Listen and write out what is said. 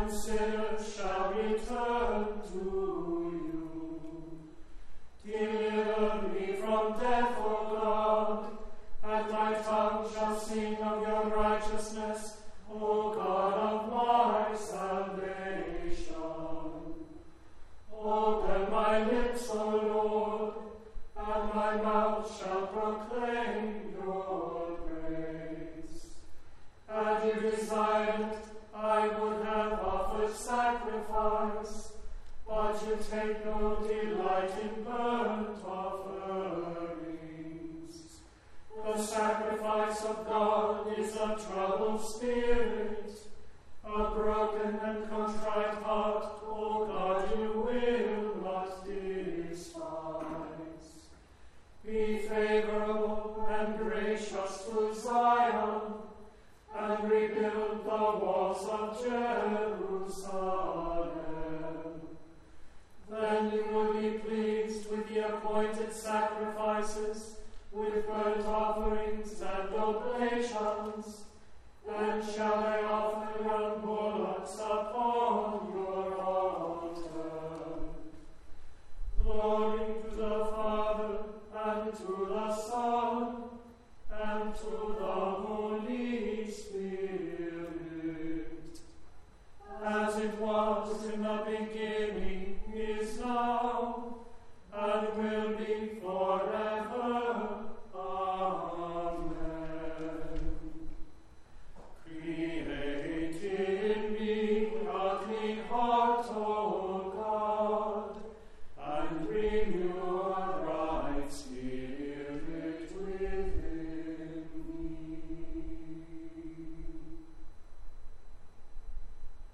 and sinners shall return to you. Deliver me from death, O God, and my tongue shall sing of your righteousness, O God of my salvation. Open my lips, O Lord, and my mouth shall proclaim your praise. Had you desired it, I would have offered sacrifice, but you take no delight in burnt offerings. The sacrifice of God is a troubled spirit, a broken and contrite heart, O God, you will not despise. Be favorable and gracious to Zion, and rebuild the walls of Jerusalem. Then you will be pleased with the appointed sacrifices, with burnt offerings and oblations. Then shall I offer young bullocks upon your altar. Glory to the Father, and to the Son, and to the Holy Spirit, as it was in the beginning, is now, and will be forever. Amen. Create in me a clean heart, O